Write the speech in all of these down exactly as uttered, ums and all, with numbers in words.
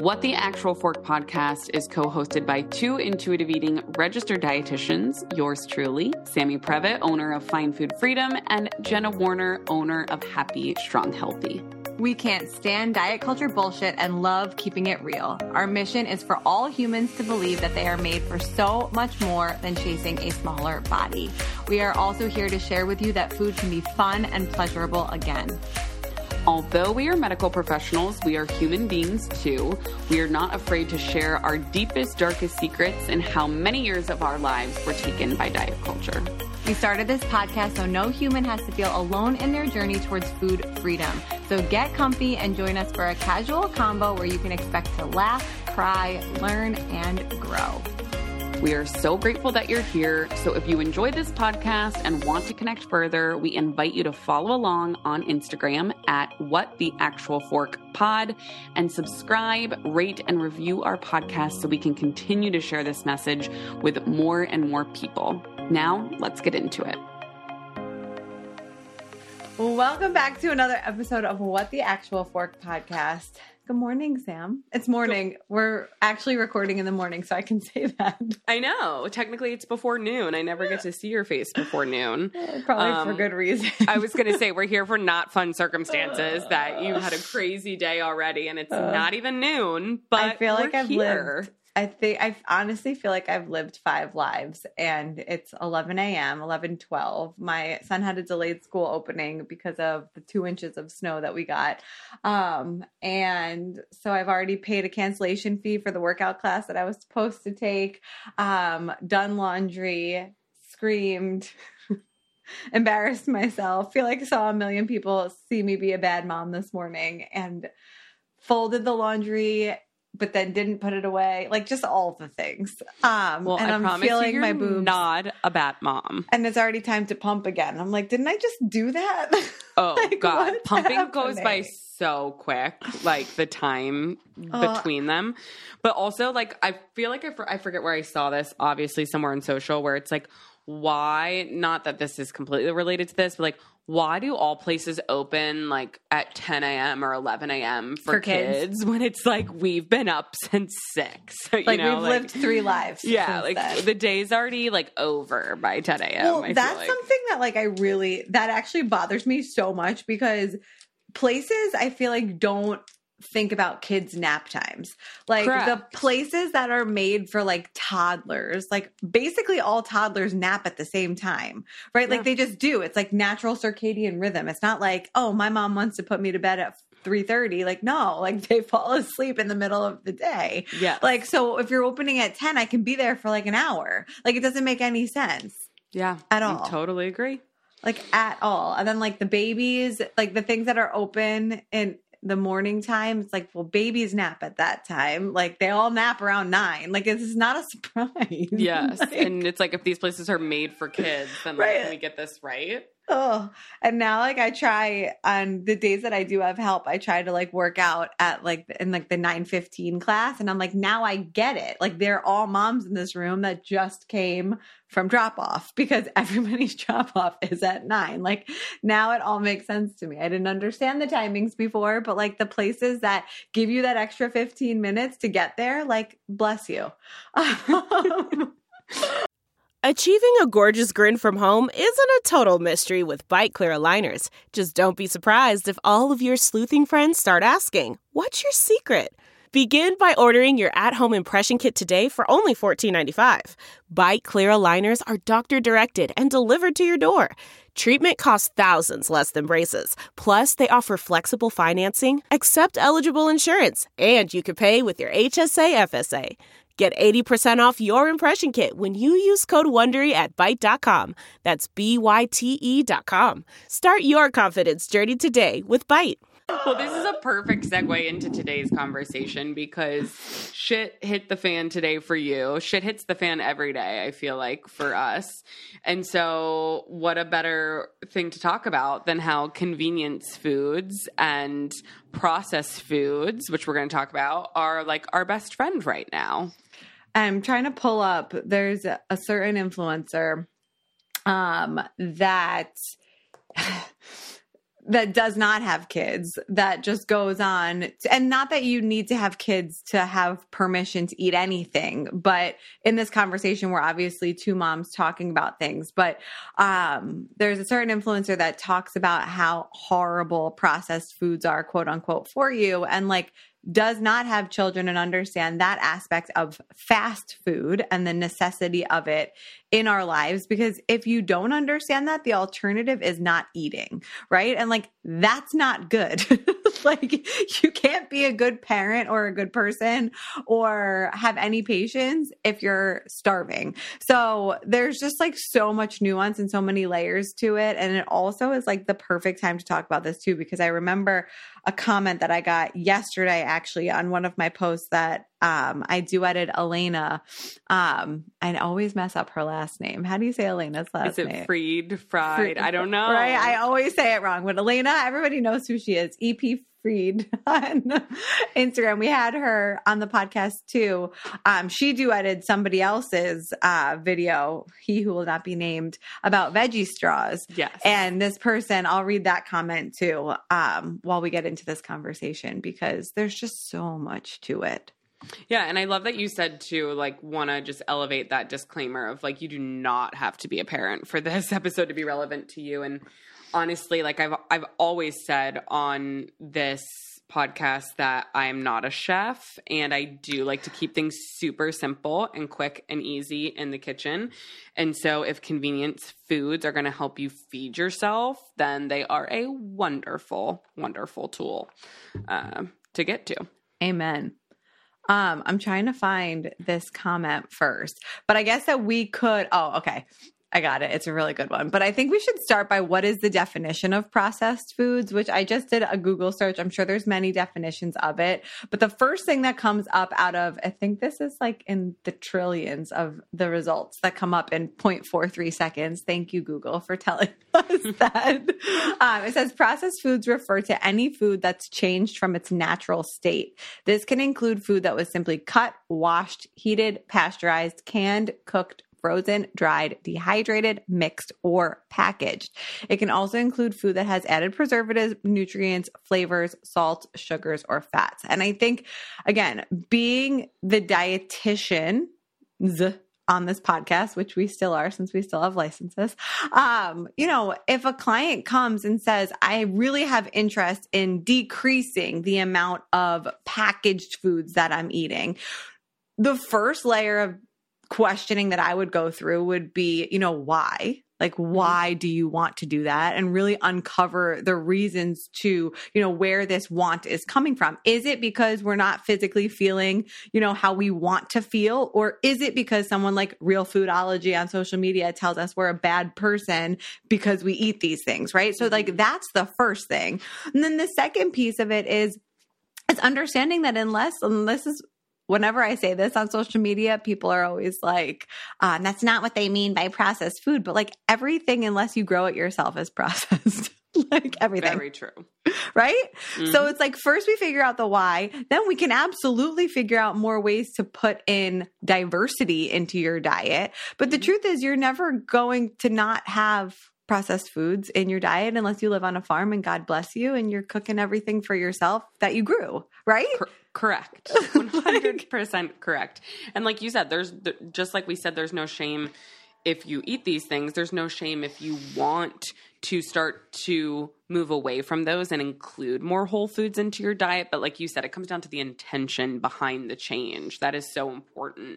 What the Actual Fork podcast is co-hosted by two intuitive eating registered dietitians, yours truly, Sammy Previtt, owner of Fine Food Freedom, and Jenna Warner, owner of Happy Strong Healthy. We can't stand diet culture bullshit and love keeping it real. Our mission is for all humans to believe that they are made for so much more than chasing a smaller body. We are also here to share with you that food can be fun and pleasurable again. Although we are medical professionals, we are human beings too. We are not afraid to share our deepest, darkest secrets and how many years of our lives were taken by diet culture. We started this podcast so no human has to feel alone in their journey towards food freedom. So get comfy and join us for a casual combo where you can expect to laugh, cry, learn, and grow. We are so grateful that you're here. So if you enjoyed this podcast and want to connect further, we invite you to follow along on Instagram at What the Actual Fork Pod and subscribe, rate, and review our podcast so we can continue to share this message with more and more people. Now, let's get into it. Welcome back to another episode of What the Actual Fork Podcast. Good morning, Sam. It's morning. We're actually recording in the morning, so I can say that. I know. Technically, it's before noon. I never get to see your face before noon. Probably um, for good reason. I was going to say, we're here for not fun circumstances, that you had a crazy day already, and it's uh, not even noon, but I feel like we're I've here. lived. I think I honestly feel like I've lived five lives, and it's eleven a.m., eleven twelve. My son had a delayed school opening because of the two inches of snow that we got. Um, and so I've already paid a cancellation fee for the workout class that I was supposed to take, um, done laundry, screamed, embarrassed myself. Feel like I saw a million people see me be a bad mom this morning, and folded the laundry, but then didn't put it away. Like, just all the things. Um, well, and I I'm promise feeling you, you're my boobs. not a bad mom. And it's already time to pump again. I'm like, didn't I just do that? Oh, like, God. Pumping happening? goes by so quick, like the time uh, between them. But also, like, I feel like I, for- I forget where I saw this, obviously somewhere on social, where it's like, why, not that this is completely related to this, but like, why do all places open like at ten a.m. or eleven a.m. for, for kids. kids when it's like we've been up since six? You like know, we've like, lived three lives. Yeah, like then. the day's already like over by ten a.m. Well, I that's feel like. something that like I really, that actually bothers me so much, because places I feel like don't think about kids' nap times. Like Correct. The places that are made for like toddlers, like basically all toddlers nap at the same time, right? Yeah. Like they just do. It's like natural circadian rhythm. It's not like, oh, my mom wants to put me to bed at three thirty. Like, no, like they fall asleep in the middle of the day. Yeah. Like, so if you're opening at ten, I can be there for like an hour. Like, it doesn't make any sense. Yeah. At all. I totally agree. Like at all. And then like the babies, like the things that are open in the morning time, it's like, well, babies nap at that time. Like they all nap around nine. Like, this is not a surprise. Yes. Like, and it's like, if these places are made for kids, then like, Right. can we get this right? Oh, and now like I try on the days that I do have help, I try to like work out at like in like the nine fifteen class. And I'm like, now I get it. Like they're all moms in this room that just came from drop off, because everybody's drop off is at nine. Like now it all makes sense to me. I didn't understand the timings before, but like the places that give you that extra fifteen minutes to get there, like bless you. Achieving a gorgeous grin from home isn't a total mystery with Bite Clear aligners. Just don't be surprised if all of your sleuthing friends start asking, "What's your secret?" Begin by ordering your at-home impression kit today for only fourteen ninety-five. Bite Clear aligners are doctor-directed and delivered to your door. Treatment costs thousands less than braces. Plus, they offer flexible financing, accept eligible insurance, and you can pay with your H S A F S A. Get eighty percent off your impression kit when you use code WONDERY at byte dot com. That's B Y T E dot com. Start your confidence journey today with Byte. Well, this is a perfect segue into today's conversation, because shit hit the fan today for you. Shit hits the fan every day, I feel like, for us. And so what a better thing to talk about than how convenience foods and processed foods, which we're going to talk about, are like our best friend right now. I'm trying to pull up, there's a, a certain influencer um, that that does not have kids that just goes on, and not that you need to have kids to have permission to eat anything, but in this conversation we're obviously two moms talking about things, but um, there's a certain influencer that talks about how horrible processed foods are, quote unquote, for you, and like does not have children and understand that aspect of fast food and the necessity of it in our lives. Because if you don't understand that, the alternative is not eating, right? And like, that's not good. Like, you can't be a good parent or a good person or have any patience if you're starving. So there's just like so much nuance and so many layers to it. And it also is like the perfect time to talk about this too, because I remember a comment that I got yesterday actually on one of my posts that um, I duetted Elena. Um, I always mess up her last name. How do you say Elena's last name? Is it Fried, Fried? Fried? I don't know. Right? I always say it wrong. But Elena, everybody knows who she is. E P Fried on Instagram. We had her on the podcast too. Um, she duetted somebody else's uh, video, He Who Will Not Be Named, about veggie straws. Yes. And this person, I'll read that comment too um, while we get into this conversation, because there's just so much to it. Yeah, and I love that you said too, like, want to just elevate that disclaimer of like, you do not have to be a parent for this episode to be relevant to you. And honestly, like I've I've always said on this podcast that I am not a chef, and I do like to keep things super simple and quick and easy in the kitchen. And so if convenience foods are going to help you feed yourself, then they are a wonderful, wonderful tool uh, to get to. Amen. Um, I'm trying to find this comment first, but I guess that we could, oh, okay. I got it. It's a really good one. But I think we should start by what is the definition of processed foods, which I just did a Google search. I'm sure there's many definitions of it. But the first thing that comes up out of, I think this is like in the trillions of the results that come up in zero point four three seconds. Thank you, Google, for telling us that. Um, it says processed foods refer to any food that's changed from its natural state. This can include food that was simply cut, washed, heated, pasteurized, canned, cooked, frozen, dried, dehydrated, mixed, or packaged. It can also include food that has added preservatives, nutrients, flavors, salts, sugars, or fats. And I think, again, being the dietitian on this podcast, which we still are since we still have licenses, um, you know, if a client comes and says, I really have interest in decreasing the amount of packaged foods that I'm eating, the first layer of questioning that I would go through would be, you know, why? Like, why do you want to do that? And really uncover the reasons to, you know, where this want is coming from. Is it because we're not physically feeling, you know, how we want to feel? Or is it because someone like Real Foodology on social media tells us we're a bad person because we eat these things, right? So like, that's the first thing. And then the second piece of it is, is understanding that unless, and this is, whenever I say this on social media, people are always like, uh, that's not what they mean by processed food. But like everything, unless you grow it yourself, is processed. Like everything. Very true. Right? Mm-hmm. So it's like, first we figure out the why, then we can absolutely figure out more ways to put in diversity into your diet. But the mm-hmm. truth is, you're never going to not have processed foods in your diet unless you live on a farm and God bless you and you're cooking everything for yourself that you grew, right? Cor- correct. one hundred percent correct. And like you said, there's just like we said, there's no shame if you eat these things. There's no shame if you want to start to move away from those and include more whole foods into your diet. But like you said, it comes down to the intention behind the change. That is so important.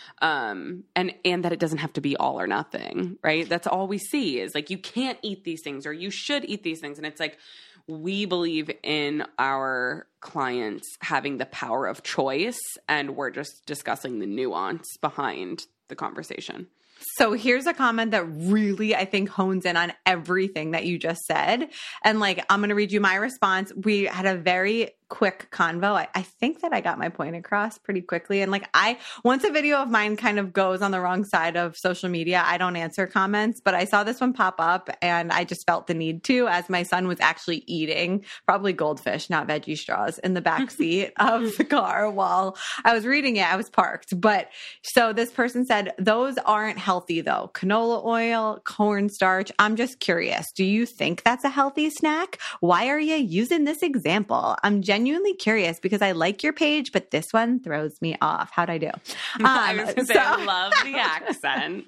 Um, and, and that it doesn't have to be all or nothing, right? That's all we see is like, you can't eat these things or you should eat these things. And it's like, we believe in our clients having the power of choice, and we're just discussing the nuance behind the conversation. So here's a comment that really, I think, hones in on everything that you just said. And like, I'm going to read you my response. We had a very quick convo. I, I think that I got my point across pretty quickly. And like I, once a video of mine kind of goes on the wrong side of social media, I don't answer comments, but I saw this one pop up and I just felt the need to, as my son was actually eating probably goldfish, not veggie straws, in the back seat of the car while I was reading it. I was parked. But so this person said, those aren't healthy though. Canola oil, cornstarch. I'm just curious. Do you think that's a healthy snack? Why are you using this example? I'm genuinely Genuinely curious because I like your page, but this one throws me off. How'd I do? Um, I was going to so, say, I love the accent.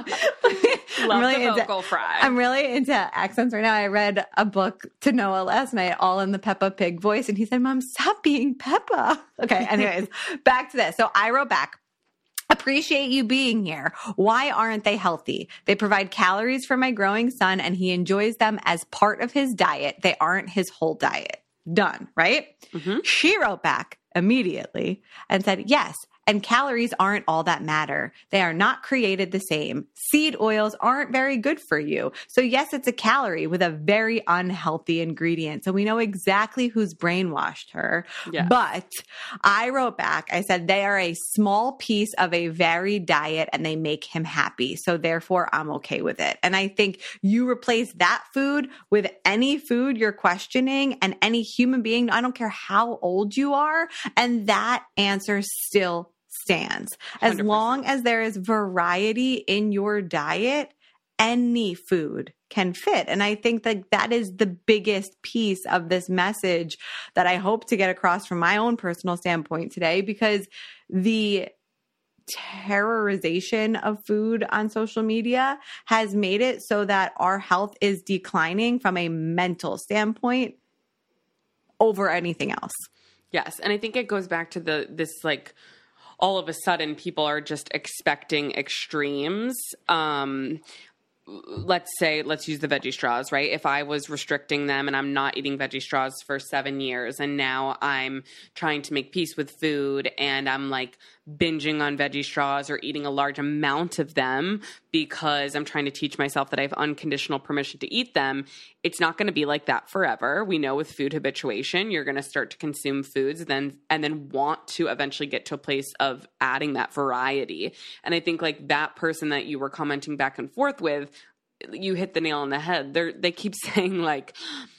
So, love really the vocal into, fry. I'm really into accents right now. I read a book to Noah last night, all in the Peppa Pig voice, and he said, Mom, stop being Peppa. Okay, anyways, back to this. So I wrote back, appreciate you being here. Why aren't they healthy? They provide calories for my growing son, and he enjoys them as part of his diet. They aren't his whole diet. Done, right? Mm-hmm. She wrote back immediately and said, yes, and calories aren't all that matter. They are not created the same. Seed oils aren't very good for you. So yes, it's a calorie with a very unhealthy ingredient. So we know exactly who's brainwashed her. Yeah. But I wrote back, I said, they are a small piece of a varied diet and they make him happy. So therefore I'm okay with it. And I think you replace that food with any food you're questioning and any human being, I don't care how old you are. And that answer still stands. As one hundred percent. Long as there is variety in your diet, any food can fit. And I think that that is the biggest piece of this message that I hope to get across from my own personal standpoint today, because the terrorization of food on social media has made it so that our health is declining from a mental standpoint over anything else. Yes. And I think it goes back to the this like all of a sudden people are just expecting extremes. Um, let's say, let's use the veggie straws, right? If I was restricting them and I'm not eating veggie straws for seven years and now I'm trying to make peace with food and I'm like binging on veggie straws or eating a large amount of them because I'm trying to teach myself that I have unconditional permission to eat them, it's not going to be like that forever. We know with food habituation, you're going to start to consume foods then and then want to eventually get to a place of adding that variety. And I think like that person that you were commenting back and forth with, you hit the nail on the head. They they keep saying like,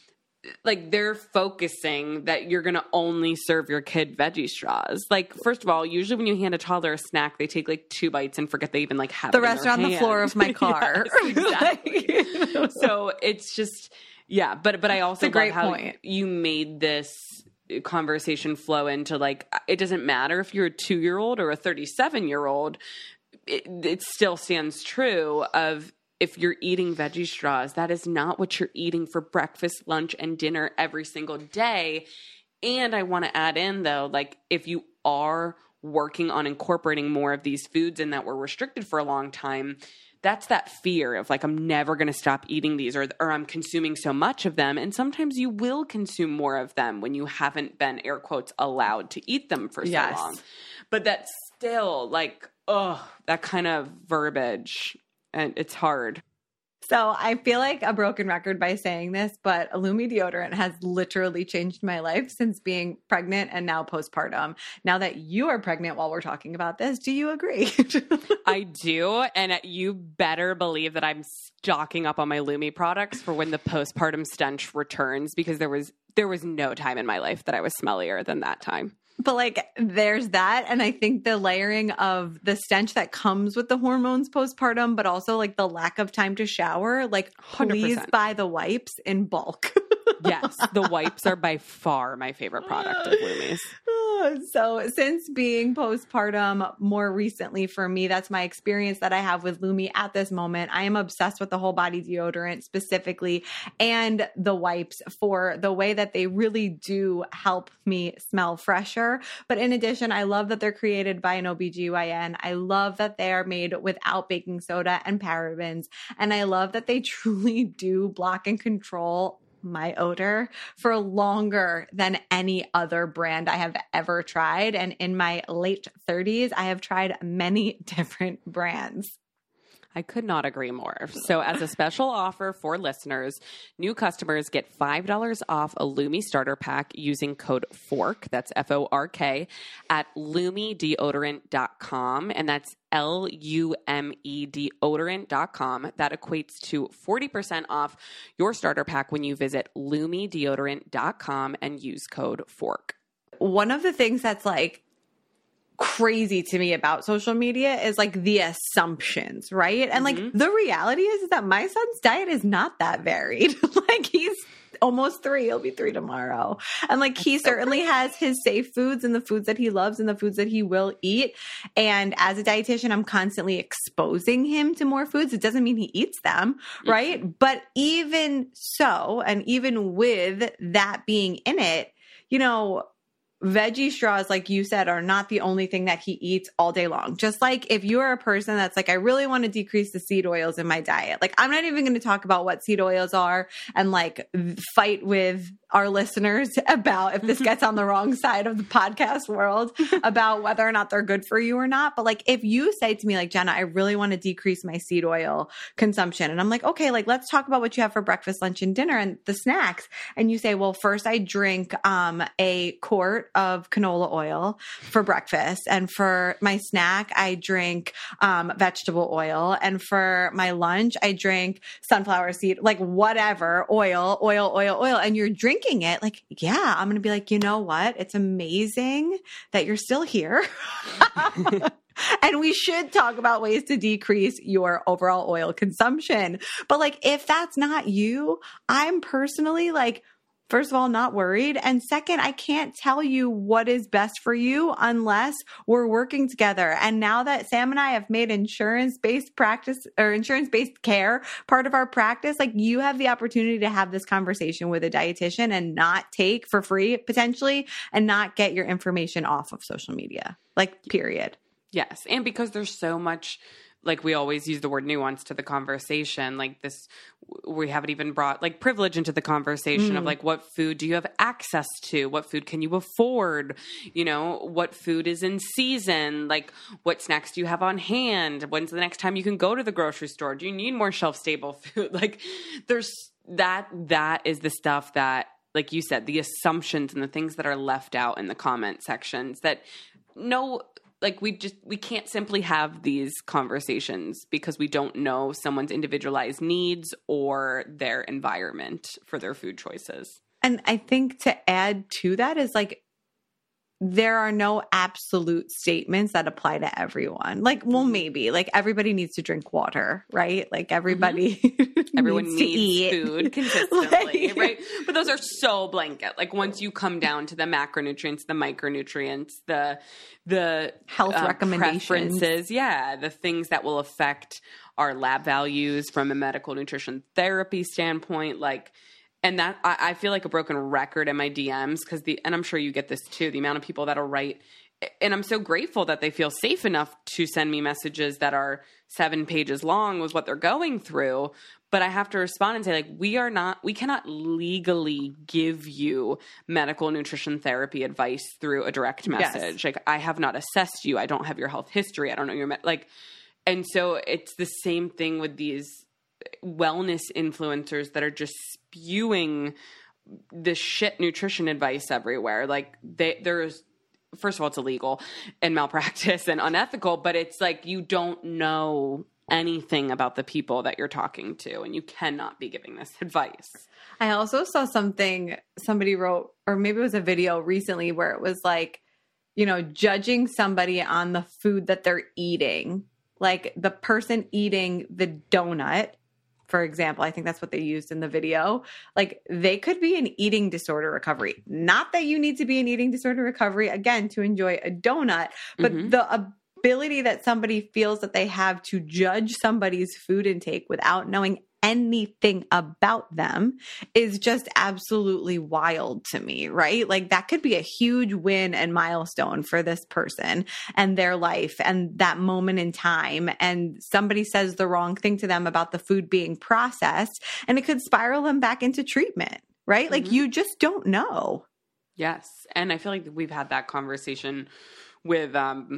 like they're focusing that you're going to only serve your kid veggie straws. Like, first of all, usually when you hand a toddler a snack, they take like two bites and forget they even like have the it rest in are on hand. the floor of my car. Yes, exactly. So it's just, yeah. But, but I also love great how point. You made this conversation flow into like, it doesn't matter if you're a two year old or a thirty-seven year old, it, it still stands true of, if you're eating veggie straws, that is not what you're eating for breakfast, lunch, and dinner every single day. And I want to add in, though, like if you are working on incorporating more of these foods in that were restricted for a long time, that's that fear of like, I'm never going to stop eating these or, or I'm consuming so much of them. And sometimes you will consume more of them when you haven't been, air quotes, allowed to eat them for so yes. long. But that's still like, oh, that kind of verbiage. And it's hard. So I feel like a broken record by saying this, but Lumi deodorant has literally changed my life since being pregnant and now postpartum. Now that you are pregnant while we're talking about this, do you agree? I do. And you better believe that I'm stocking up on my Lumi products for when the postpartum stench returns, because there was there was no time in my life that I was smellier than that time. But like, there's that. And I think the layering of the stench that comes with the hormones postpartum, but also like the lack of time to shower, like one hundred percent. Please buy the wipes in bulk. Yes. The wipes are by far my favorite product of Lumi's. So since being postpartum more recently for me, that's my experience that I have with Lumi at this moment. I am obsessed with the whole body deodorant specifically and the wipes for the way that they really do help me smell fresher. But in addition, I love that they're created by an O B G Y N. I love that they are made without baking soda and parabens. And I love that they truly do block and control my odor for longer than any other brand I have ever tried. And in my late thirties, I have tried many different brands. I could not agree more. So as a special offer for listeners, new customers get five dollars off a Lume starter pack using code FORK, that's F O R K, at lume deodorant dot com. And that's L U M E deodorant dot com. That equates to forty percent off your starter pack when you visit lume deodorant dot com and use code FORK. One of the things that's like crazy to me about social media is like the assumptions, right? And like Mm-hmm. the reality is, is that my son's diet is not that varied. Like he's almost three. He'll be three tomorrow. And like he certainly has his safe foods and the foods that he loves and the foods that he will eat. And as a dietitian, I'm constantly exposing him to more foods. It doesn't mean he eats them, right? Mm-hmm. But even so, and even with that being in it, you know, veggie straws, like you said, are not the only thing that he eats all day long. Just like if you're a person that's like, I really want to decrease the seed oils in my diet. Like, I'm not even going to talk about what seed oils are and like fight with our listeners about if this gets on the wrong side of the podcast world about whether or not they're good for you or not. But like, if you say to me like, Jenna, I really want to decrease my seed oil consumption. And I'm like, okay, like let's talk about what you have for breakfast, lunch, and dinner and the snacks. And you say, well, first I drink um, a quart of canola oil for breakfast. And for my snack, I drink um, vegetable oil. And for my lunch, I drink sunflower seed, like whatever, oil, oil, oil, oil. And you're drinking it, like, yeah, I'm going to be like, you know what? It's amazing that you're still here. And we should talk about ways to decrease your overall oil consumption. But like, if that's not you, I'm personally like, first of all, not worried. And second, I can't tell you what is best for you unless we're working together. And now that Sam and I have made insurance-based practice or insurance-based care part of our practice, like you have the opportunity to have this conversation with a dietitian and not take for free potentially and not get your information off of social media, like period. Yes. And because there's so much, like we always use the word nuance to the conversation, like this, we haven't even brought like privilege into the conversation mm. of like, what food do you have access to? What food can you afford? You know, what food is in season? Like what snacks do you have on hand? When's the next time you can go to the grocery store? Do you need more shelf-stable food? Like there's that, that is the stuff that, like you said, the assumptions and the things that are left out in the comment sections that no, like we just, we can't simply have these conversations because we don't know someone's individualized needs or their environment for their food choices. And I think to add to that is like, there are no absolute statements that apply to everyone. Like, well, maybe like everybody needs to drink water, right? Like everybody, mm-hmm. everyone needs, needs to eat food consistently, like, right? But those are so blanket. Like once you come down to the macronutrients, the micronutrients, the the health uh, recommendations, preferences, yeah, the things that will affect our lab values from a medical nutrition therapy standpoint, like. And that I, I feel like a broken record in my D Ms because the, and I'm sure you get this too, the amount of people that'll write, and I'm so grateful that they feel safe enough to send me messages that are seven pages long with what they're going through. But I have to respond and say, like, we are not, we cannot legally give you medical nutrition therapy advice through a direct message. Yes. Like, I have not assessed you. I don't have your health history. I don't know your, me- like, and so it's the same thing with these wellness influencers that are just spewing the shit nutrition advice everywhere. Like they, there's, first of all, it's illegal and malpractice and unethical, but it's like, you don't know anything about the people that you're talking to and you cannot be giving this advice. I also saw something somebody wrote, or maybe it was a video recently where it was like, you know, judging somebody on the food that they're eating, like the person eating the donut, for example, I think that's what they used in the video. Like they could be in eating disorder recovery. Not that you need to be in eating disorder recovery, again, to enjoy a donut, but mm-hmm. the ability that somebody feels that they have to judge somebody's food intake without knowing anything about them is just absolutely wild to me, right? Like that could be a huge win and milestone for this person and their life and that moment in time. And somebody says the wrong thing to them about the food being processed and it could spiral them back into treatment, right? Mm-hmm. Like you just don't know. Yes. And I feel like we've had that conversation with, um,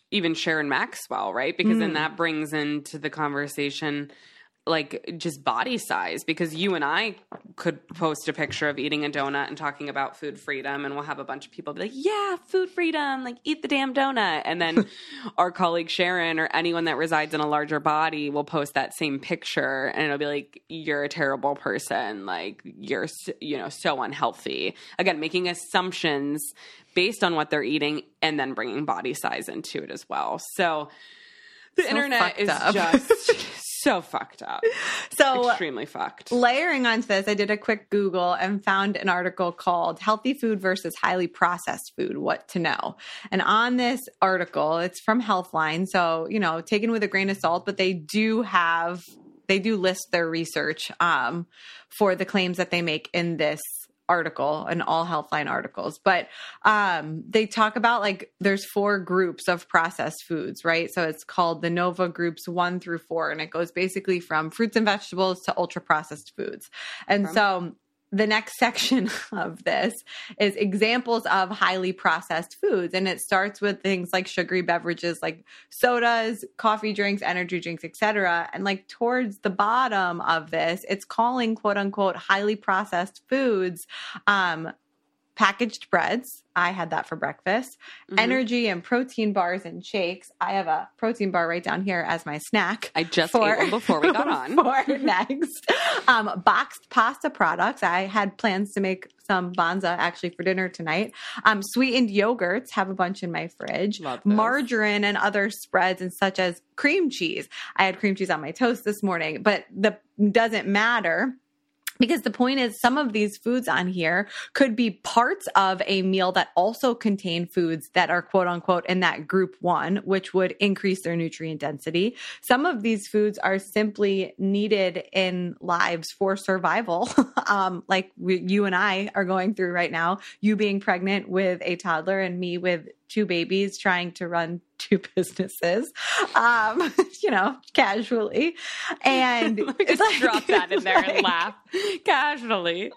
even Sharon Maxwell, right? Because Mm. then that brings into the conversation like just body size, because you and I could post a picture of eating a donut and talking about food freedom, and we'll have a bunch of people be like, yeah, food freedom, like eat the damn donut. And then our colleague Sharon or anyone that resides in a larger body will post that same picture and it'll be like, you're a terrible person. Like you're, you know, so unhealthy. Again, making assumptions based on what they're eating and then bringing body size into it as well. So the So internet is fucked up. just so fucked up. So Extremely fucked. layering onto this, I did a quick Google and found an article called Healthy Food versus Highly Processed Food, What to Know. And on this article, it's from Healthline. So, you know, taken with a grain of salt, but they do have, they do list their research um, for the claims that they make in this article and all Healthline articles. But um, they talk about like there's four groups of processed foods, right? So it's called the NOVA groups one through four. And it goes basically from fruits and vegetables to ultra processed foods. And From- so the next section of this is examples of highly processed foods. And it starts with things like sugary beverages, like sodas, coffee drinks, energy drinks, et cetera. And like towards the bottom of this, it's calling quote unquote highly processed foods, um, packaged breads. I had that for breakfast. Mhm. Energy and protein bars and shakes. I have a protein bar right down here as my snack. I just for- ate one before we got on. For next. Um, boxed pasta products. I had plans to make some Banza actually for dinner tonight. Um, sweetened yogurts. Have a bunch in my fridge. Love those. Margarine and other spreads, and such as cream cheese. I had cream cheese on my toast this morning, but the doesn't matter. Because the point is, some of these foods on here could be parts of a meal that also contain foods that are quote unquote in that group one, which would increase their nutrient density. Some of these foods are simply needed in lives for survival, um, like we, you and I are going through right now. You being pregnant with a toddler and me with two babies trying to run two businesses, um, you know, casually. And Let me just like- drop that in there and like- laugh casually.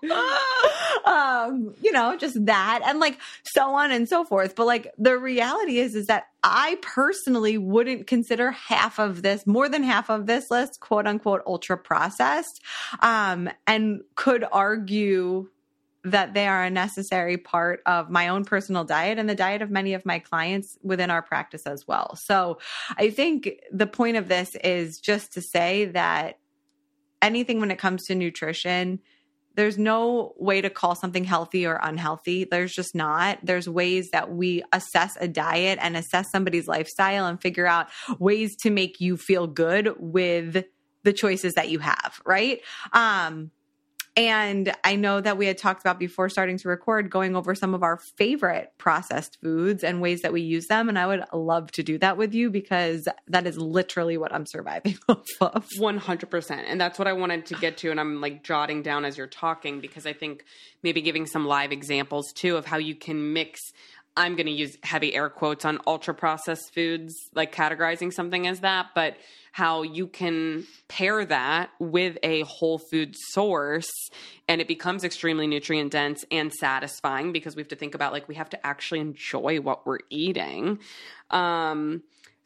um, you know, just that and like so on and so forth. But like the reality is, is that I personally wouldn't consider half of this, more than half of this list, quote unquote, ultra processed, um, and could argue that they are a necessary part of my own personal diet and the diet of many of my clients within our practice as well. So I think the point of this is just to say that anything when it comes to nutrition, there's no way to call something healthy or unhealthy. There's just not. There's ways that we assess a diet and assess somebody's lifestyle and figure out ways to make you feel good with the choices that you have, right? Um, And I know that we had talked about before starting to record, going over some of our favorite processed foods and ways that we use them. And I would love to do that with you because that is literally what I'm surviving off of. one hundred percent. And that's what I wanted to get to. And I'm like jotting down as you're talking, because I think maybe giving some live examples too of how you can mix. I'm going to use heavy air quotes on ultra processed foods, like categorizing something as that, but how you can pair that with a whole food source and it becomes extremely nutrient dense and satisfying, because we have to think about like we have to actually enjoy what we're eating. Um,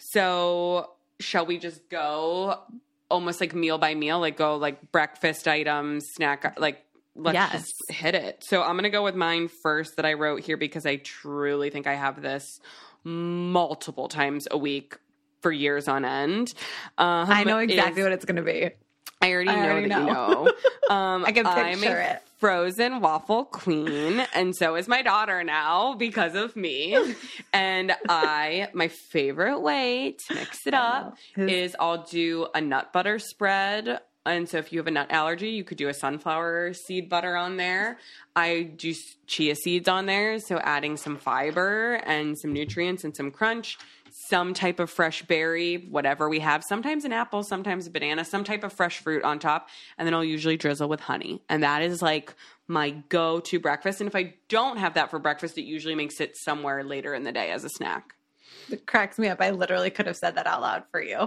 so shall we just go almost like meal by meal, like go like breakfast items, snack, like let's Yes. just hit it. So I'm going to go with mine first that I wrote here because I truly think I have this multiple times a week for years on end. Um, I know exactly is- what it's going to be. I already I know already that know. you know. Um, I can I'm picture a it. frozen waffle queen, and so is my daughter now because of me. And I, my favorite way to mix it up know. is I'll do a nut butter spread. And so if you have a nut allergy, you could do a sunflower seed butter on there. I do s- chia seeds on there, so adding some fiber and some nutrients and some crunch. Some type of fresh berry, whatever we have. Sometimes an apple, sometimes a banana, some type of fresh fruit on top. And then I'll usually drizzle with honey. And that is like my go-to breakfast. And if I don't have that for breakfast, it usually makes it somewhere later in the day as a snack. It cracks me up. I literally could have said that out loud for you. Um,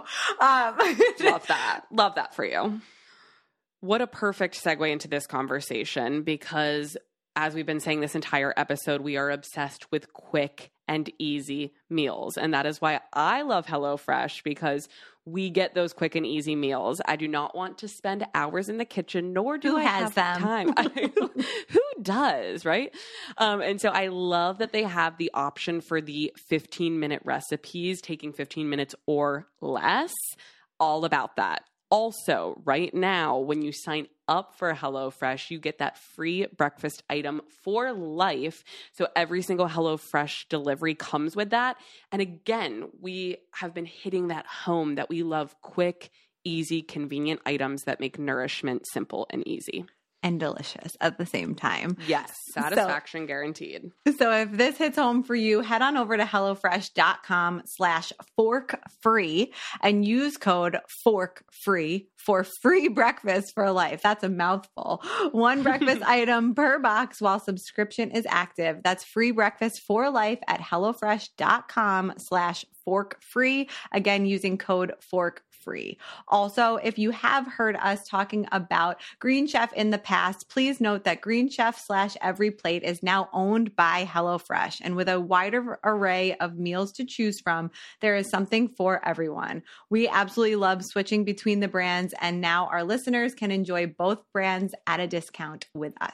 Love that. Love that for you. What a perfect segue into this conversation, because as we've been saying this entire episode, we are obsessed with quick and easy meals. And that is why I love HelloFresh, because we get those quick and easy meals. I do not want to spend hours in the kitchen, nor do Who I has have them? time. Who does, right? Um, and so I love that they have the option for the fifteen minute recipes, taking fifteen minutes or less. All about that. Also, right now, when you sign up for HelloFresh, you get that free breakfast item for life. So every single HelloFresh delivery comes with that. And again, we have been hitting that home that we love quick, easy, convenient items that make nourishment simple and easy. And delicious at the same time. Yes, satisfaction so, guaranteed. So if this hits home for you, head on over to HelloFresh.com slash fork free and use code fork free for free breakfast for life. That's a mouthful. One breakfast item per box while subscription is active. That's free breakfast for life at HelloFresh.com slash fork free. Again, using code fork free. Also, if you have heard us talking about Green Chef in the past, please note that Green Chef slash Every Plate is now owned by HelloFresh. And with a wider array of meals to choose from, there is something for everyone. We absolutely love switching between the brands, and now our listeners can enjoy both brands at a discount with us.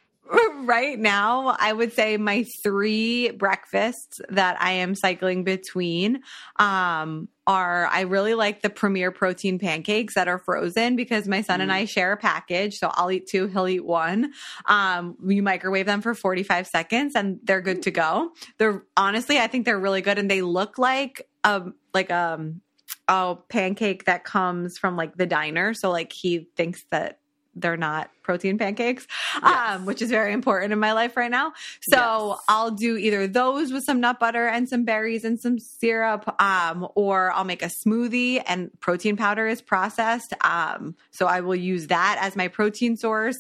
Right now, I would say my three breakfasts that I am cycling between um, are, I really like the Premier Protein pancakes that are frozen because my son mm. and I share a package. So I'll eat two, he'll eat one. Um, you microwave them for forty-five seconds and they're good to go. They're honestly, I think they're really good, and they look like um like um a pancake that comes from like the diner. So like he thinks that they're not protein pancakes, yes. um, which is very important in my life right now. So yes. I'll do either those with some nut butter and some berries and some syrup, um, or I'll make a smoothie, and protein powder is processed. Um, so I will use that as my protein source,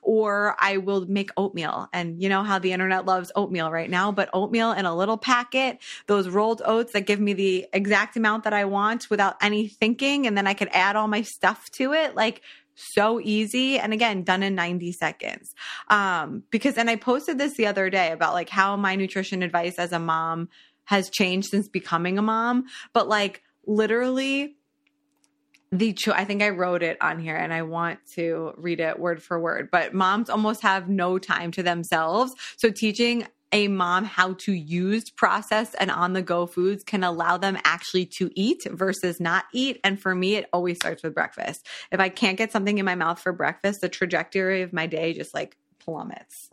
or I will make oatmeal. And you know how the internet loves oatmeal right now, but oatmeal in a little packet, those rolled oats that give me the exact amount that I want without any thinking. And then I could add all my stuff to it. Like, so easy. And again, done in ninety seconds. Um, because, and I posted this the other day about like how my nutrition advice as a mom has changed since becoming a mom. But like literally the, cho- I think I wrote it on here and I want to read it word for word, but moms almost have no time to themselves. So teaching a mom how to use processed and on-the-go foods can allow them actually to eat versus not eat. And for me, it always starts with breakfast. If I can't get something in my mouth for breakfast, the trajectory of my day just like plummets.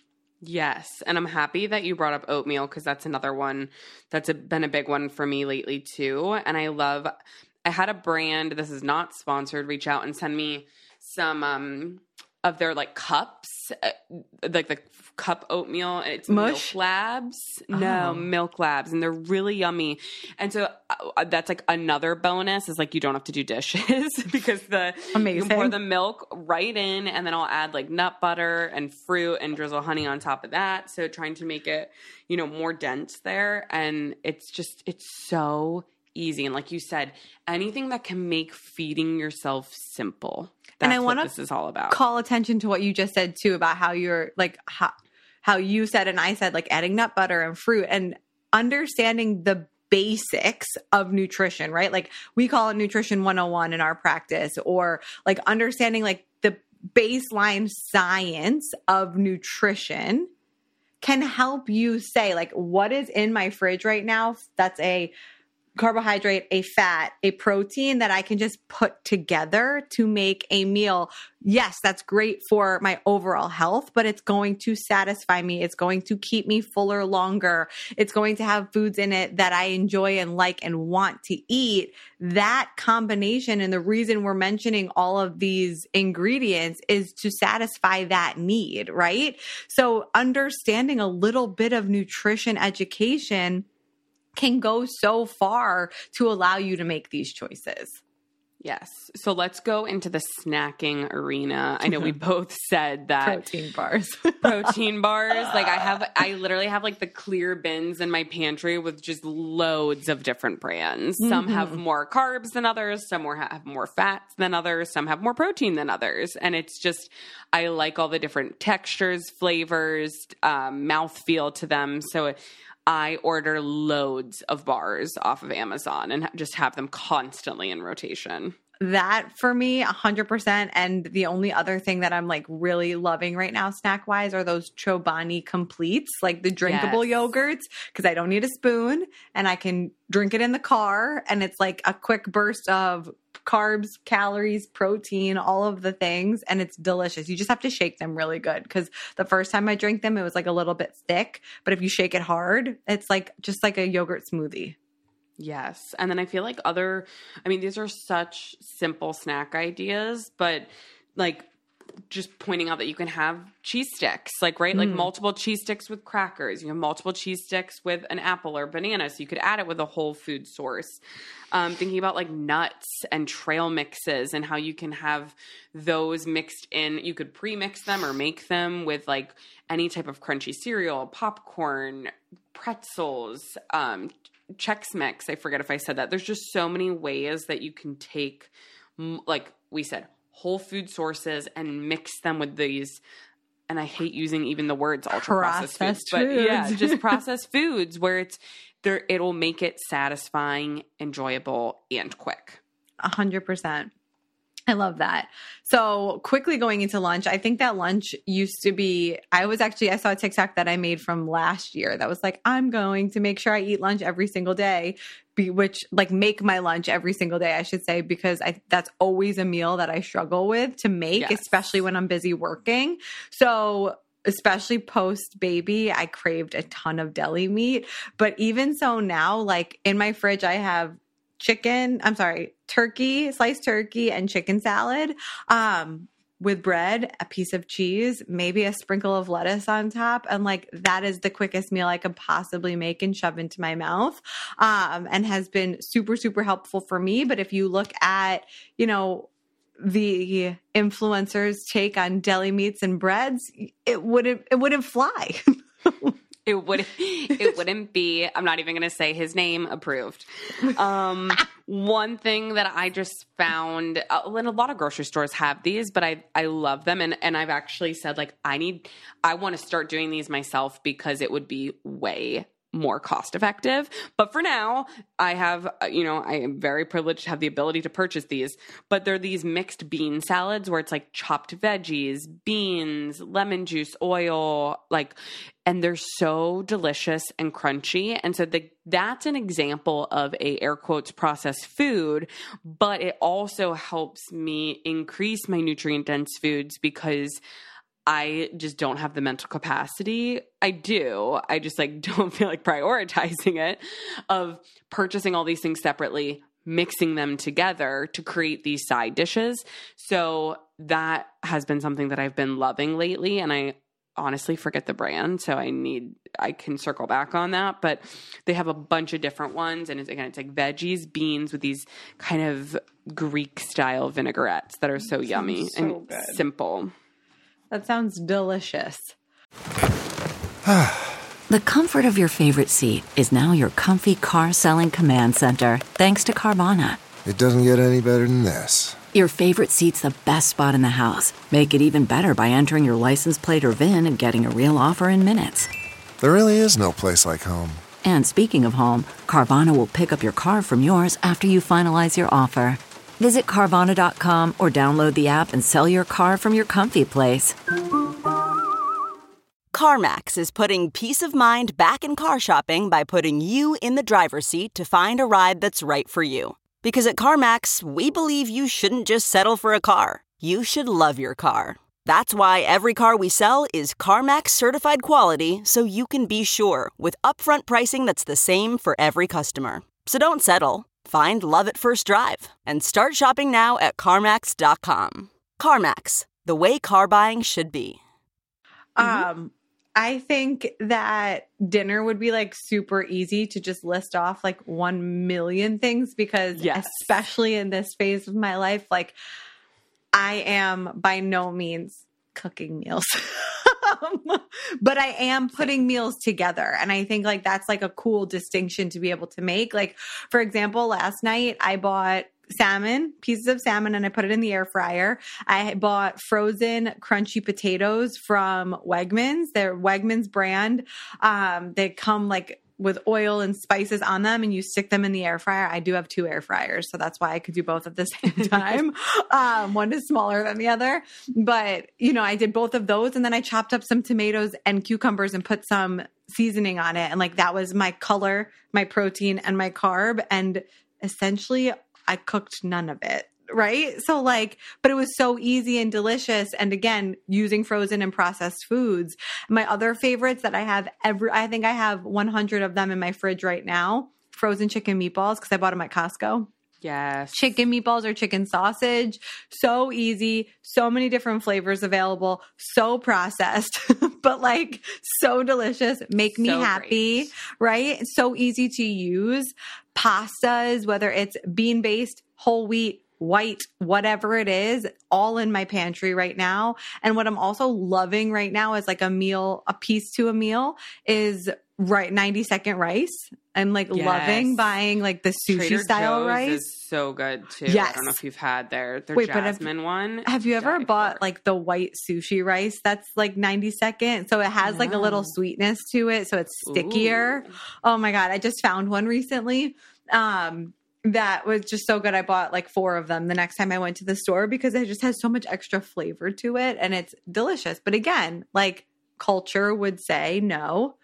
Yes. And I'm happy that you brought up oatmeal, because that's another one that's a, been a big one for me lately too. And I love, I had a brand, this is not sponsored, reach out and send me some um, of their like cups, uh, like the cup oatmeal. It's Mush? Milk Labs. Oh. No, Milk Labs. And they're really yummy. And so uh, that's like another bonus is like you don't have to do dishes because the Amazing. you can pour the milk right in, and then I'll add like nut butter and fruit and drizzle honey on top of that. So trying to make it, you know, more dense there. And it's just, it's so easy. And like you said, anything that can make feeding yourself simple. That's and I want what this is all about. Call attention to what you just said too about how you're like how, how you said and I said like adding nut butter and fruit and understanding the basics of nutrition, right? Like we call it nutrition one oh one in our practice, or like understanding like the baseline science of nutrition can help you say like what is in my fridge right now that's a carbohydrate, a fat, a protein that I can just put together to make a meal. Yes, that's great for my overall health, but it's going to satisfy me. It's going to keep me fuller longer. It's going to have foods in it that I enjoy and like and want to eat. That combination, and the reason we're mentioning all of these ingredients is to satisfy that need, right? So understanding a little bit of nutrition education can go so far to allow you to make these choices. Yes. So let's go into the snacking arena. I know we both said that. Protein bars. Protein bars. Like I have, I literally have like the clear bins in my pantry with just loads of different brands. Mm-hmm. Some have more carbs than others. Some more have more fats than others. Some have more protein than others. And it's just, I like all the different textures, flavors, um, mouthfeel to them. So it, I order loads of bars off of Amazon and just have them constantly in rotation. That for me, one hundred percent. And the only other thing that I'm like really loving right now, snack wise, are those Chobani Completes, like the drinkable Yes. yogurts, because I don't need a spoon and I can drink it in the car. And it's like a quick burst of carbs, calories, protein, all of the things. And it's delicious. You just have to shake them really good, because the first time I drank them, it was like a little bit thick. But if you shake it hard, it's like just like a yogurt smoothie. Yes. And then I feel like other, I mean, these are such simple snack ideas, but like just pointing out that you can have cheese sticks, like, right? Like multiple cheese sticks with crackers. You have multiple cheese sticks with an apple or banana. So you could add it with a whole food source. Um, thinking about like nuts and trail mixes and how you can have those mixed in. You could pre-mix them or make them with like any type of crunchy cereal, popcorn, pretzels, um, Chex Mix. I forget if I said that. There's just so many ways that you can take, like we said, whole food sources and mix them with these. And I hate using even the words ultra processed foods, Processed but foods. yeah, just processed foods where it's there. It'll make it satisfying, enjoyable, and quick. A hundred percent. I love that. So quickly going into lunch, I think that lunch used to be, I was actually, I saw a TikTok that I made from last year that was like, I'm going to make sure I eat lunch every single day, be, which like make my lunch every single day, I should say, because I, that's always a meal that I struggle with to make, Yes. especially when I'm busy working. So especially post baby, I craved a ton of deli meat. But even so now, like in my fridge, I have chicken, I'm sorry, turkey, sliced turkey and chicken salad um, with bread, a piece of cheese, maybe a sprinkle of lettuce on top. And like, that is the quickest meal I could possibly make and shove into my mouth um, and has been super, super helpful for me. But if you look at, you know, the influencers' take on deli meats and breads, it wouldn't, it wouldn't fly. It would it wouldn't be, I'm not even going to say his name, approved. Um, one thing that I just found, uh, and a lot of grocery stores have these, but I, I love them. And, and I've actually said, like, I need, I want to start doing these myself because it would be way more cost effective. But for now, I have, you know, I am very privileged to have the ability to purchase these, but they're these mixed bean salads where it's like chopped veggies, beans, lemon juice, oil, like, and they're so delicious and crunchy. And so the, that's an example of a air quotes processed food, but it also helps me increase my nutrient dense foods because I just don't have the mental capacity. I do. I just like don't feel like prioritizing it of purchasing all these things separately, mixing them together to create these side dishes. So that has been something that I've been loving lately. And I honestly forget the brand. So I need, I can circle back on that, but they have a bunch of different ones. And it's, again, it's like veggies, beans with these kind of Greek style vinaigrettes that are so yummy so and good. simple. That sounds delicious. The comfort of your favorite seat is now your comfy car selling command center, thanks to Carvana. It doesn't get any better than this. Your favorite seat's the best spot in the house. Make it even better by entering your license plate or V I N and getting a real offer in minutes. There really is no place like home. And speaking of home, Carvana will pick up your car from yours after you finalize your offer. Visit Carvana dot com or download the app and sell your car from your comfy place. CarMax is putting peace of mind back in car shopping by putting you in the driver's seat to find a ride that's right for you. Because at CarMax, we believe you shouldn't just settle for a car. You should love your car. That's why every car we sell is CarMax certified quality, so you can be sure with upfront pricing that's the same for every customer. So don't settle. Find love at first drive and start shopping now at CarMax dot com. CarMax, the way car buying should be. Um, I think that dinner would be like super easy to just list off like one million things because Yes. especially in this phase of my life, like I am by no means cooking meals. But I am putting meals together. And I think like that's like a cool distinction to be able to make. Like, for example, last night I bought salmon, pieces of salmon, and I put it in the air fryer. I bought frozen crunchy potatoes from Wegmans. They're Wegmans brand. Um, they come like with oil and spices on them and you stick them in the air fryer. I do have two air fryers, so that's why I could do both at the same time. um, one is smaller than the other. But, you know, I did both of those, and then I chopped up some tomatoes and cucumbers and put some seasoning on it. And like that was my color, my protein, and my carb. And essentially I cooked none of it. Right. So like, but it was so easy and delicious. And again, using frozen and processed foods. My other favorites that I have every, I think I have one hundred of them in my fridge right now. Frozen chicken meatballs, because I bought them at Costco. Yes. Chicken meatballs or chicken sausage. So easy. So many different flavors available. So processed, but like so delicious. Make me So happy. great. Right? So easy to use. Pastas, whether it's bean-based, whole wheat, white, whatever it is, all in my pantry right now. And what I'm also loving right now is like a meal, a piece to a meal is right ninety second rice. I'm like Yes. loving buying like the sushi Trader style Joe's rice. is so good too. Yes. I don't know if you've had their their Wait, but have- jasmine one. Have you ever Die bought for. like the white sushi rice that's like ninety second? So it has like a little No. sweetness to it. So it's stickier. Ooh. Oh my God. I just found one recently. Um, that was just so good. I bought like four of them the next time I went to the store because it just has so much extra flavor to it and it's delicious. But again, like culture would say no.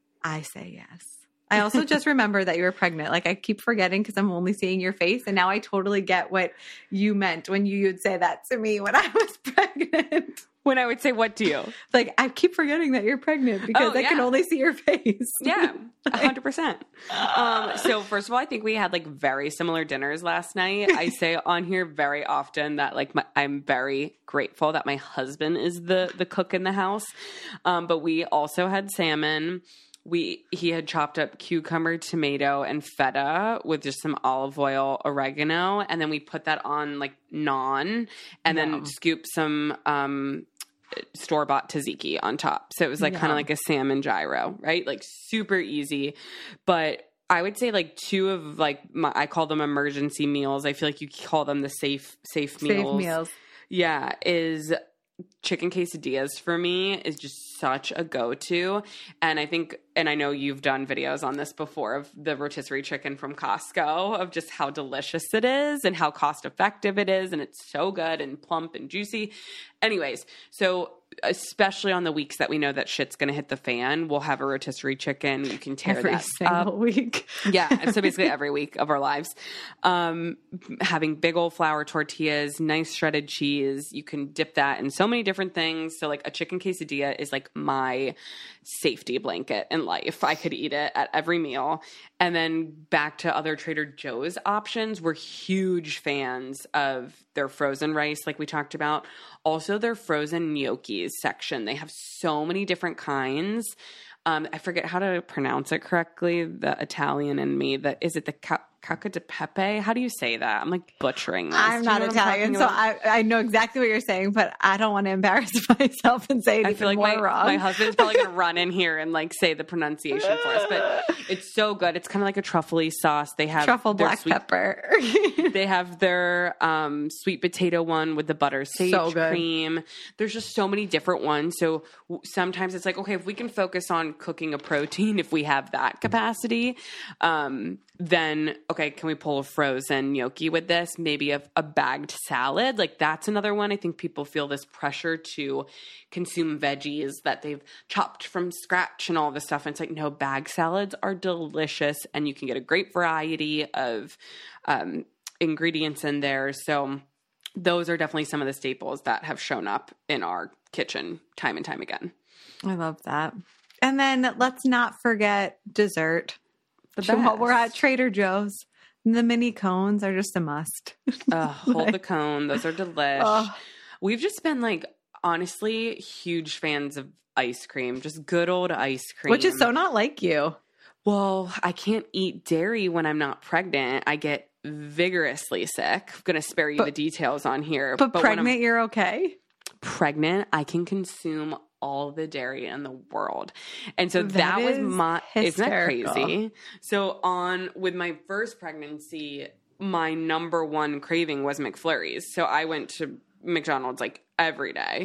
I say yes. I also just remember that you were pregnant. Like I keep forgetting because I'm only seeing your face. And now I totally get what you meant when you would say that to me when I was pregnant. When I would say, what do you? Like I keep forgetting that you're pregnant because Oh, I can yeah. only see your face. Yeah, one hundred percent. Um, so first of all, I think we had like very similar dinners last night. I say on here very often that like my, I'm very grateful that my husband is the the cook in the house. Um, but we also had salmon. We he had chopped up cucumber, tomato, and feta with just some olive oil, oregano, and then we put that on like naan, and then Yum. scoop some um, store-bought tzatziki on top. So it was like kind of Yum. like a salmon gyro, right? Like super easy. But I would say like two of like my, I call them emergency meals. I feel like you call them the safe safe meals. Safe meals. Yeah, is chicken quesadillas for me is just such a go-to. And I think, and I know you've done videos on this before of the rotisserie chicken from Costco, of just how delicious it is and how cost effective it is. And it's so good and plump and juicy. Anyways, so especially on the weeks that we know that shit's going to hit the fan, we'll have a rotisserie chicken. You can tear Every that single up. week. Yeah. So basically every week of our lives, um, having big old flour tortillas, nice shredded cheese. You can dip that in so many different things. So like a chicken quesadilla is like my safety blanket in life. I could eat it at every meal. And then back to other Trader Joe's options. We're huge fans of their frozen rice, like we talked about. Also their frozen gnocchis section. They have so many different kinds. Um, I forget how to pronounce it correctly. The Italian in me, that is it the ca- caca de pepe? How do you say that? I'm like butchering this. I'm Do you not know what I'm Italian, talking so about? I, I know exactly what you're saying, but I don't want to embarrass myself and say I anything feel like more my, wrong. my husband's probably going to run in here and like say the pronunciation for us, but it's so good. It's kind of like a truffle-y sauce. They have Truffle their black sweet, pepper. They have their um, sweet potato one with the butter sage So good. cream. There's just so many different ones. So w- sometimes it's like, okay, if we can focus on cooking a protein, if we have that capacity, um, then okay, can we pull a frozen gnocchi with this? Maybe a, a bagged salad. Like that's another one. I think people feel this pressure to consume veggies that they've chopped from scratch and all this stuff. And it's like, no, bag salads are delicious and you can get a great variety of um, ingredients in there. So those are definitely some of the staples that have shown up in our kitchen time and time again. I love that. And then let's not forget dessert. The So while we're at best. Trader Joe's, the mini cones are just a must. Uh, hold the cone. Those are delish. Ugh. We've just been like, honestly, huge fans of ice cream. Just good old ice cream. Which is so not like you. Well, I can't eat dairy when I'm not pregnant. I get vigorously sick. I'm going to spare you But- the details on here. But, when pregnant, I'm you're okay? pregnant, I can consume all the dairy in the world. And so that, That was is my, isn't that hysterical. crazy? So on, with my first pregnancy, my number one craving was McFlurries. So I went to McDonald's like every day.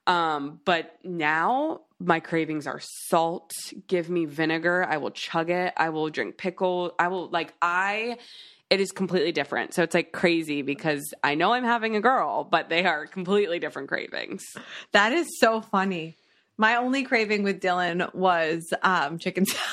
Um, but now my cravings are salt. Give me vinegar. I will chug it. I will drink pickle. I will like, I, it is completely different. So it's like crazy because I know I'm having a girl, but they are completely different cravings. That is so funny. My only craving with Dylan was um, chicken salad.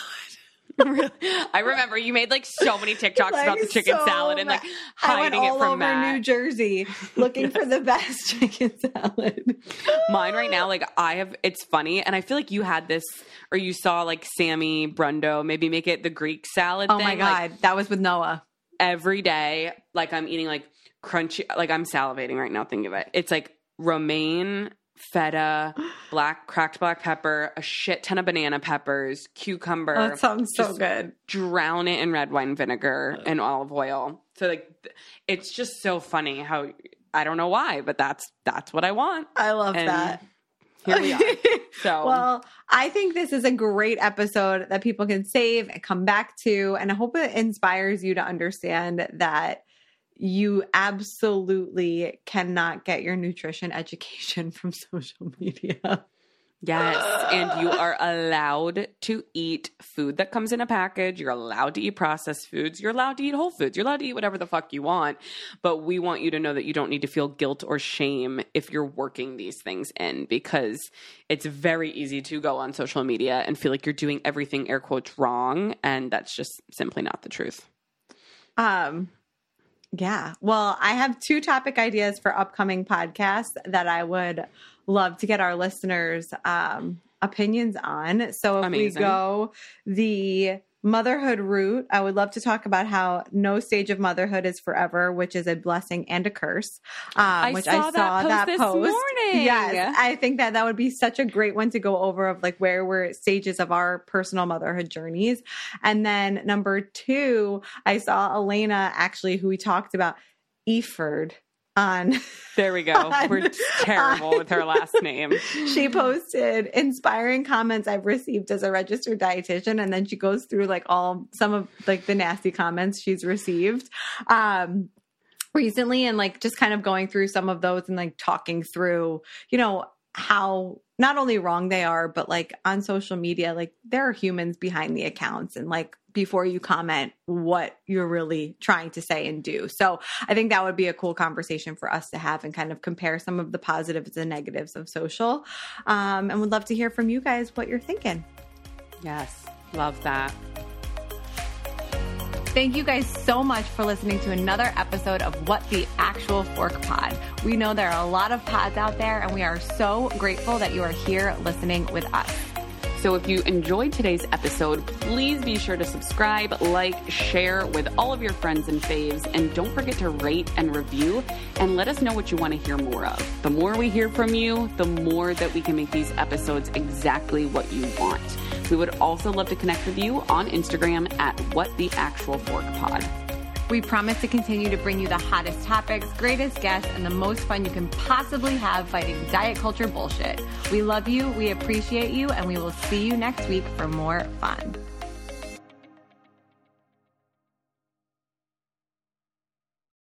I remember you made like so many TikToks like, about the chicken so salad and like mad. hiding I went it all from over Matt. New Jersey looking for the best chicken salad. Mine right now, like I have, it's funny. And I feel like you had this or you saw like Sammy Brundo maybe make it the Greek salad Oh thing. my God. Like, that was with Noah. every day, like I'm eating like crunchy, like I'm salivating right now thinking of it. It's like romaine, feta, black cracked black pepper, a shit ton of banana peppers, cucumber. Oh, that sounds so Just good. Drown it in red wine vinegar and olive oil. So like, it's just so funny how I don't know why, but that's that's what I want. I love And that. Here we are. So Well, I think this is a great episode that people can save and come back to. And I hope it inspires you to understand that you absolutely cannot get your nutrition education from social media. yes, and you are allowed to eat food that comes in a package. You're allowed to eat processed foods. You're allowed to eat whole foods. You're allowed to eat whatever the fuck you want. But we want you to know that you don't need to feel guilt or shame if you're working these things in, because it's very easy to go on social media and feel like you're doing everything air quotes wrong. And that's just simply not the truth. Um, yeah. Well, I have two topic ideas for upcoming podcasts that I would love to get our listeners' um, opinions on. So if Amazing. we go the motherhood route, I would love to talk about how no stage of motherhood is forever, which is a blessing and a curse. Um, I which saw I that saw post that this post. morning. Yes, I think that that would be such a great one to go over of like where we're at stages of our personal motherhood journeys. And then number two, I saw Elena actually, who we talked about, Eford. On There we go. We're terrible with her last name. she posted inspiring comments I've received as a registered dietitian, and then she goes through like all some of like the nasty comments she's received um recently, and like just kind of going through some of those and like talking through, you know, how not only wrong they are, but like on social media, like there are humans behind the accounts, and like before you comment what you're really trying to say and do. So I think that would be a cool conversation for us to have and kind of compare some of the positives and negatives of social. Um, and would love to hear from you guys what you're thinking. Yes. Love that. Thank you guys so much for listening to another episode of What the Actual Fork Pod. We know there are a lot of pods out there, and we are so grateful that you are here listening with us. So if you enjoyed today's episode, please be sure to subscribe, like, share with all of your friends and faves, and don't forget to rate and review and let us know what you want to hear more of. The more we hear from you, the more that we can make these episodes exactly what you want. We would also love to connect with you on Instagram at What the Actual Fork Pod. We promise to continue to bring you the hottest topics, greatest guests, and the most fun you can possibly have fighting diet culture bullshit. We love you, we appreciate you, and we will see you next week for more fun.